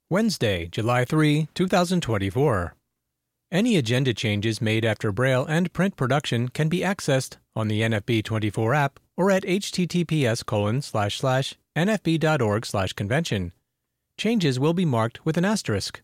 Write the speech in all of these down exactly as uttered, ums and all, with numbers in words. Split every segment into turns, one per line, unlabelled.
Wednesday, July third, two thousand twenty-four. Any agenda changes made after Braille and print production can be accessed on the N F B twenty-four app or at https colon slash slash nfb.org slash convention. Changes will be marked with an asterisk.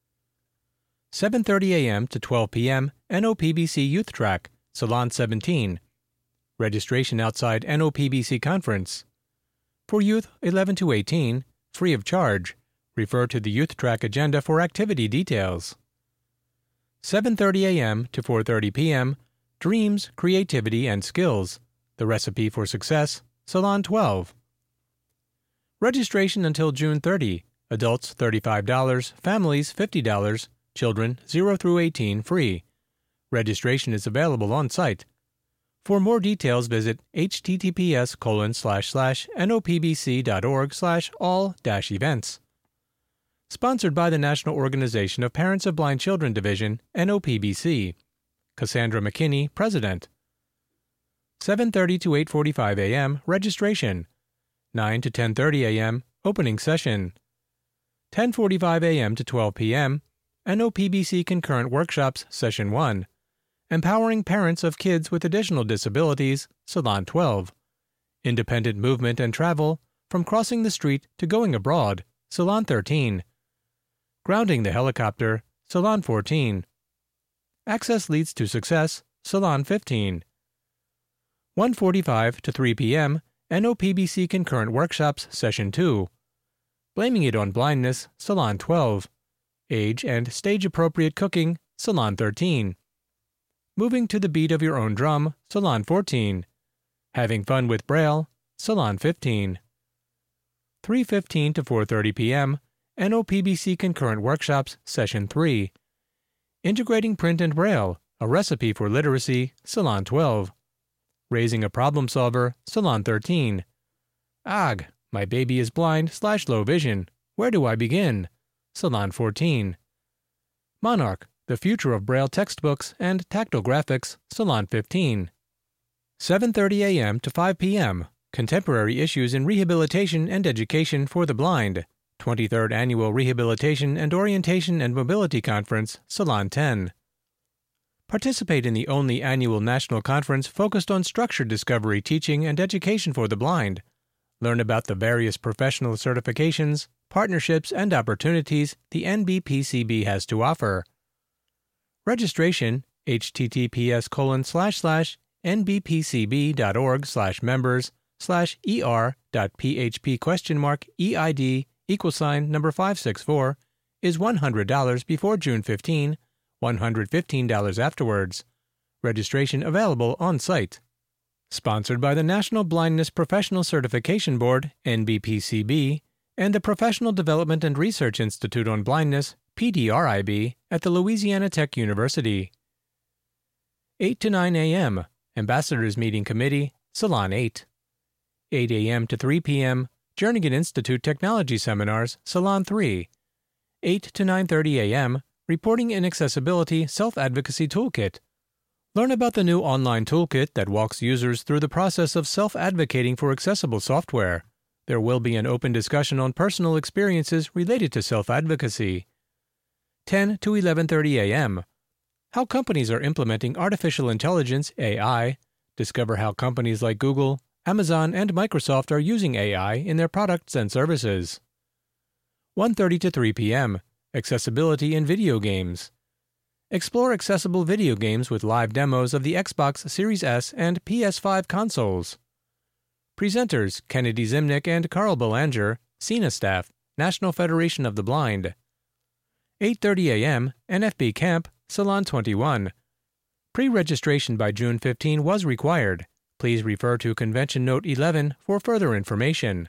seven thirty a.m. to twelve p.m. N O P B C Youth Track, Salon seventeen. Registration outside N O P B C Conference. For youth eleven to eighteen, free of charge. Refer to the Youth Track agenda for activity details. seven thirty a.m. to four thirty p.m. Dreams, Creativity, and Skills. The Recipe for Success, Salon twelve. Registration until June thirtieth. Adults thirty-five dollars, families fifty dollars, children zero through eighteen free. Registration is available on site. For more details, visit https colon slash slash nopbc.org slash all dash events. Sponsored by the National Organization of Parents of Blind Children Division, N O P B C. Cassandra McKinney, President. seven thirty to eight forty-five a.m. Registration. nine to ten thirty a.m. Opening Session. ten forty-five a.m. to twelve p.m. N O P B C Concurrent Workshops, Session one. Empowering Parents of Kids with Additional Disabilities, Salon twelve. Independent Movement and Travel, From Crossing the Street to Going Abroad, Salon thirteen. Grounding the Helicopter, Salon fourteen. Access Leads to Success, Salon fifteen. one forty-five to three p.m. N O P B C Concurrent Workshops, Session two. Blaming It on Blindness, Salon twelve. Age and Stage-Appropriate Cooking, Salon thirteen. Moving to the Beat of Your Own Drum, Salon fourteen. Having Fun with Braille, Salon fifteen. three fifteen to four thirty p.m. N O P B C Concurrent Workshops, Session three. Integrating Print and Braille, A Recipe for Literacy, Salon twelve. Raising a Problem Solver, Salon thirteen. Ag, my baby is blind slash low vision. Where do I begin? Salon fourteen. Monarch, The Future of Braille Textbooks and Tactile Graphics, Salon fifteen. seven thirty a.m. to five p.m. Contemporary Issues in Rehabilitation and Education for the Blind, twenty-third Annual Rehabilitation and Orientation and Mobility Conference, Salon ten. Participate in the only annual national conference focused on structured discovery teaching and education for the blind. Learn about the various professional certifications, partnerships, and opportunities the N B P C B has to offer. Registration, https colon slash slash nbpcb.org slash members slash er.php question mark eid equal sign number five six four is one hundred dollars before June fifteenth, one hundred fifteen dollars afterwards. Registration available on site. Sponsored by the National Blindness Professional Certification Board, N B P C B, and the Professional Development and Research Institute on Blindness, P D R I B, at the Louisiana Tech University. eight to nine a.m. Ambassadors Meeting Committee, Salon eight. eight a.m. to three p.m. Jernigan Institute Technology Seminars, Salon three. eight to nine thirty a.m. Reporting and Accessibility Self-Advocacy Toolkit. Learn about the new online toolkit that walks users through the process of self-advocating for accessible software. There will be an open discussion on personal experiences related to self-advocacy. ten to eleven thirty a.m. How companies are implementing artificial intelligence, A I. Discover how companies like Google, Amazon, and Microsoft are using A I in their products and services. one thirty to three p.m. Accessibility in Video Games. Explore accessible video games with live demos of the Xbox Series S and P S five consoles. Presenters Kennedy Zimnick and Carl Belanger, S E N A staff, National Federation of the Blind. eight thirty a.m. N F B Camp, Salon twenty-one. Pre-registration by June fifteenth was required. Please refer to Convention Note eleven for further information.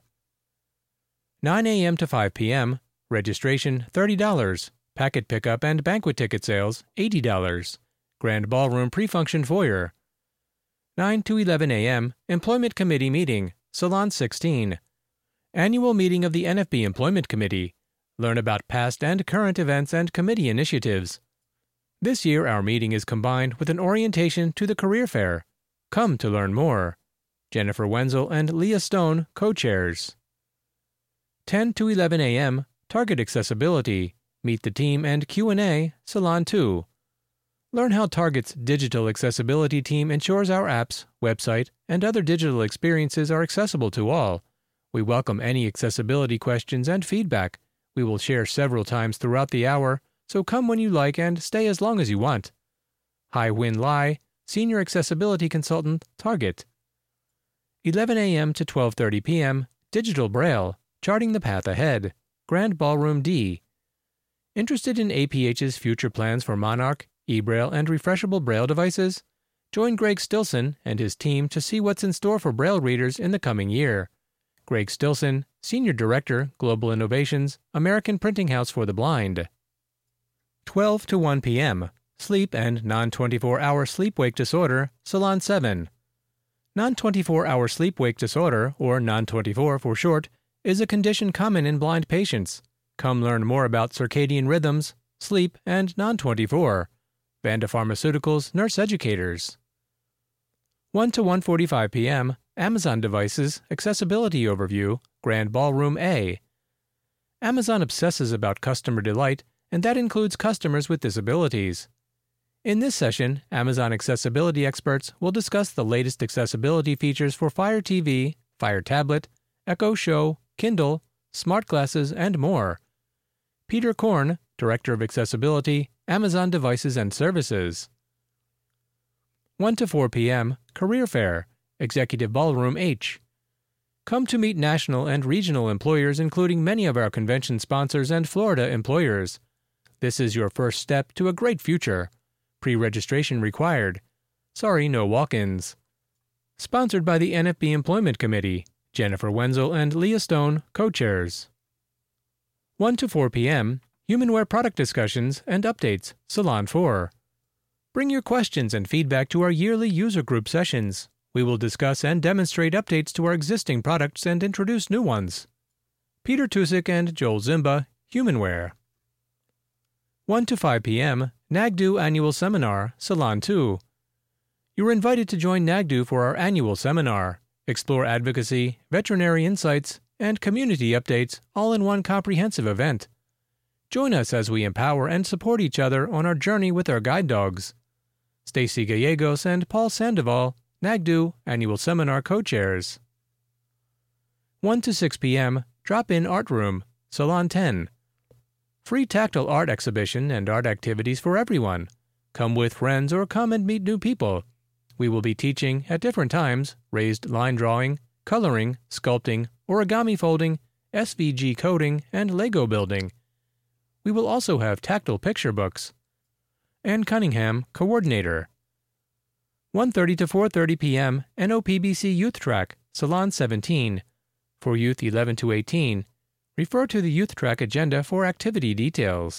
nine a.m. to five p.m. Registration thirty dollars. Packet pickup and banquet ticket sales eighty dollars. Grand Ballroom Pre-Function Foyer. nine to eleven a.m. Employment Committee Meeting, Salon sixteen. Annual Meeting of the N F B Employment Committee. Learn about past and current events and committee initiatives. This year our meeting is combined with an orientation to the Career Fair. Come to learn more. Jennifer Wenzel and Leah Stone, co-chairs. ten to eleven a.m. Target Accessibility, Meet the Team and Q and A, Salon two. Learn how Target's digital accessibility team ensures our apps, website, and other digital experiences are accessible to all. We welcome any accessibility questions and feedback. We will share several times throughout the hour, so come when you like and stay as long as you want. Hai Win Lai, Senior Accessibility Consultant, Target. eleven a.m. to twelve thirty p.m., Digital Braille, Charting the Path Ahead, Grand Ballroom D. Interested in A P H's future plans for Monarch, eBraille, and refreshable Braille devices? Join Greg Stilson and his team to see what's in store for Braille readers in the coming year. Greg Stilson, Senior Director, Global Innovations, American Printing House for the Blind. twelve to one p.m. Sleep and non twenty-four hour sleep-wake disorder, Salon seven. non twenty-four hour sleep-wake disorder, or non twenty-four for short, is a condition common in blind patients. Come learn more about circadian rhythms, sleep, and non twenty-four. Vanda Pharmaceuticals Nurse Educators. one to one forty-five p.m. Amazon Devices Accessibility Overview, Grand Ballroom A. Amazon obsesses about customer delight, and that includes customers with disabilities. In this session, Amazon accessibility experts will discuss the latest accessibility features for Fire T V, Fire Tablet, Echo Show, Kindle, smart glasses, and more. Peter Korn, Director of Accessibility, Amazon Devices and Services. one to four p.m. Career Fair, Executive Ballroom H. Come to meet national and regional employers, including many of our convention sponsors and Florida employers. This is your first step to a great future. Pre-registration required. Sorry, no walk-ins. Sponsored by the N F B Employment Committee, Jennifer Wenzel and Leah Stone, co-chairs. one to four p.m. Humanware Product Discussions and Updates, Salon four. Bring your questions and feedback to our yearly user group sessions. We will discuss and demonstrate updates to our existing products and introduce new ones. Peter Tusick and Joel Zimba, Humanware. one to five p.m. NAGDU Annual Seminar, Salon two. You are invited to join NAGDU for our annual seminar. Explore advocacy, veterinary insights, and community updates all in one comprehensive event. Join us as we empower and support each other on our journey with our guide dogs. Stacy Gallegos and Paul Sandoval, NAGDU Annual Seminar co-chairs. one to six p.m. Drop-in Art Room, Salon ten. Free tactile art exhibition and art activities for everyone. Come with friends or come and meet new people. We will be teaching, at different times, raised line drawing, coloring, sculpting, origami folding, S V G coding, and Lego building. We will also have tactile picture books. Ann Cunningham, Coordinator. one thirty to four thirty p.m. N O P B C Youth Track, Salon seventeen. For youth eleven to eighteen, refer to the Youth Track agenda for activity details.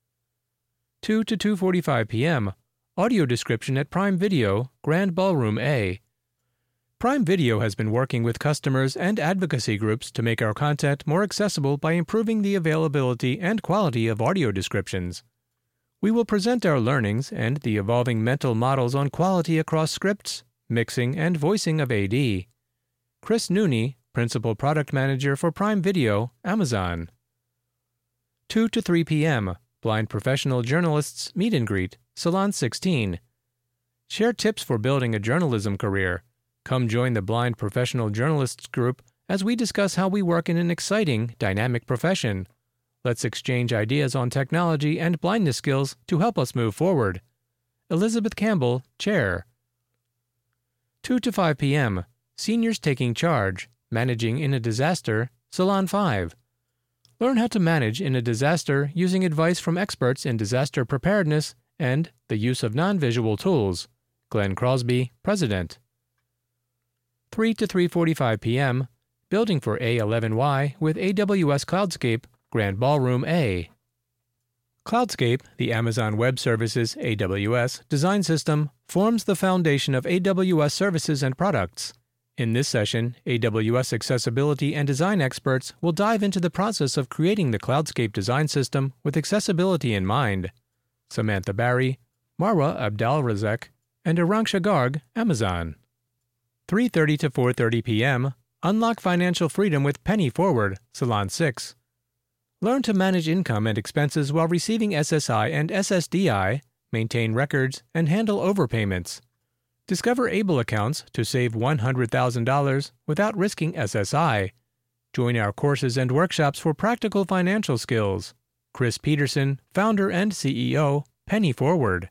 two to two forty-five p.m. Audio description at Prime Video, Grand Ballroom A. Prime Video has been working with customers and advocacy groups to make our content more accessible by improving the availability and quality of audio descriptions. We will present our learnings and the evolving mental models on quality across scripts, mixing, and voicing of A D. Chris Nooney, Principal Product Manager for Prime Video, Amazon. two to three p.m. Blind Professional Journalists Meet and Greet, Salon sixteen. Share tips for building a journalism career. Come join the Blind Professional Journalists group as we discuss how we work in an exciting, dynamic profession. Let's exchange ideas on technology and blindness skills to help us move forward. Elizabeth Campbell, Chair. two to five p.m. Seniors Taking Charge, Managing in a Disaster, Salon five. Learn how to manage in a disaster using advice from experts in disaster preparedness and the use of non-visual tools. Glenn Crosby, President. three to three forty-five p.m. Building for A eleven Y with A W S Cloudscape, Grand Ballroom A. Cloudscape, the Amazon Web Services A W S design system, forms the foundation of A W S services and products. In this session, A W S accessibility and design experts will dive into the process of creating the Cloudscape design system with accessibility in mind. Samantha Barry, Marwa Abdalrazek, and Aranksha Garg, Amazon. three thirty to four thirty p.m. Unlock Financial Freedom with Penny Forward, Salon six. Learn to manage income and expenses while receiving S S I and S S D I, maintain records, and handle overpayments. Discover Able accounts to save one hundred thousand dollars without risking S S I. Join our courses and workshops for practical financial skills. Chris Peterson, founder and C E O, Penny Forward.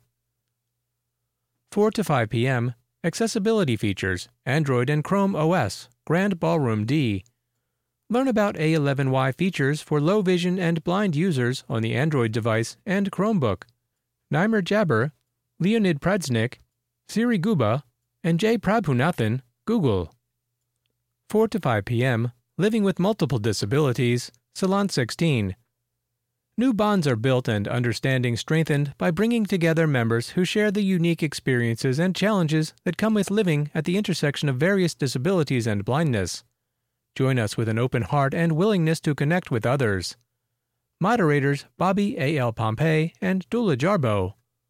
four to five p.m. Accessibility features, Android and Chrome O S, Grand Ballroom D. Learn about A eleven Y features for low vision and blind users on the Android device and Chromebook. Naimer Jabber, Leonid Pradznik, Siri Guba, and Jay Prabhunathan, Google. four to five p.m. Living with Multiple Disabilities, Salon sixteen. New bonds are built and understanding strengthened by bringing together members who share the unique experiences and challenges that come with living at the intersection of various disabilities and blindness. Join us with an open heart and willingness to connect with others. Moderators Bobby A L. Pompey and Dula Jarbo.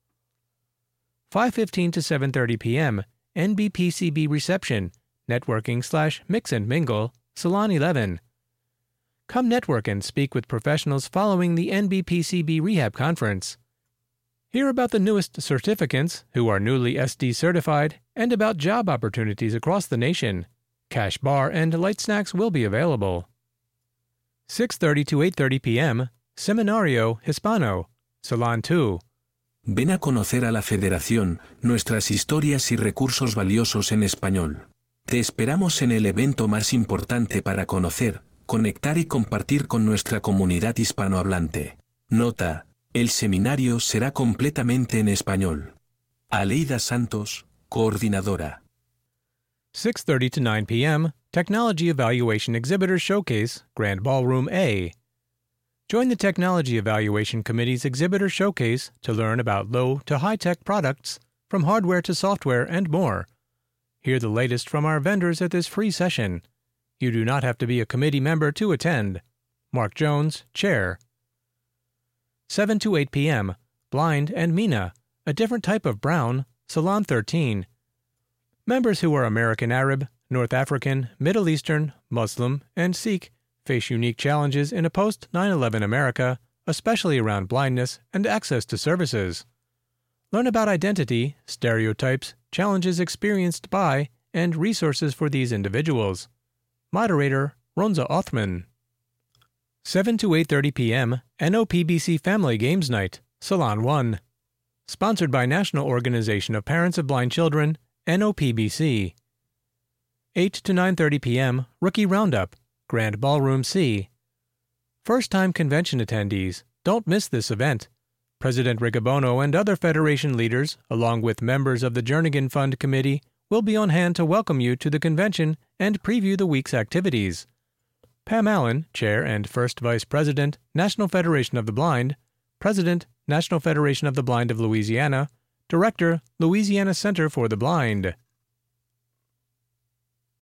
five fifteen to seven thirty p.m. N B P C B Reception, Networking slash Mix and Mingle, Salon eleven. Come network and speak with professionals following the N B P C B Rehab Conference. Hear about the newest certificants who are newly S D certified and about job opportunities across the nation. Cash bar and light snacks will be available. six thirty to eight thirty p.m. Seminario Hispano, Salon two.
Ven a conocer a la Federación, nuestras historias y recursos valiosos en español. Te esperamos en el evento más importante para conocer, conectar y compartir con nuestra comunidad hispanohablante. Nota: el seminario será completamente en español. Aleida Santos, coordinadora.
six thirty to nine p.m. Technology Evaluation Exhibitor Showcase, Grand Ballroom A. Join the Technology Evaluation Committee's Exhibitor Showcase to learn about low to high-tech products, from hardware to software and more. Hear the latest from our vendors at this free session. You do not have to be a committee member to attend. Mark Jones, Chair. seven to eight p.m. Blind and Mina, a different type of brown, Salon thirteen. Members who are American Arab, North African, Middle Eastern, Muslim, and Sikh face unique challenges in a post nine eleven America, especially around blindness and access to services. Learn about identity, stereotypes, challenges experienced by, and resources for these individuals. Moderator, Ronza Othman. seven to eight thirty p.m. N O P B C Family Games Night, Salon one. Sponsored by National Organization of Parents of Blind Children, N O P B C. eight to nine thirty p.m. Rookie Roundup, Grand Ballroom C. First-time convention attendees, don't miss this event. President Riccobono and other Federation leaders, along with members of the Jernigan Fund Committee, will be on hand to welcome you to the convention and preview the week's activities. Pam Allen, Chair and First Vice President, National Federation of the Blind, President, National Federation of the Blind of Louisiana, Director, Louisiana Center for the Blind.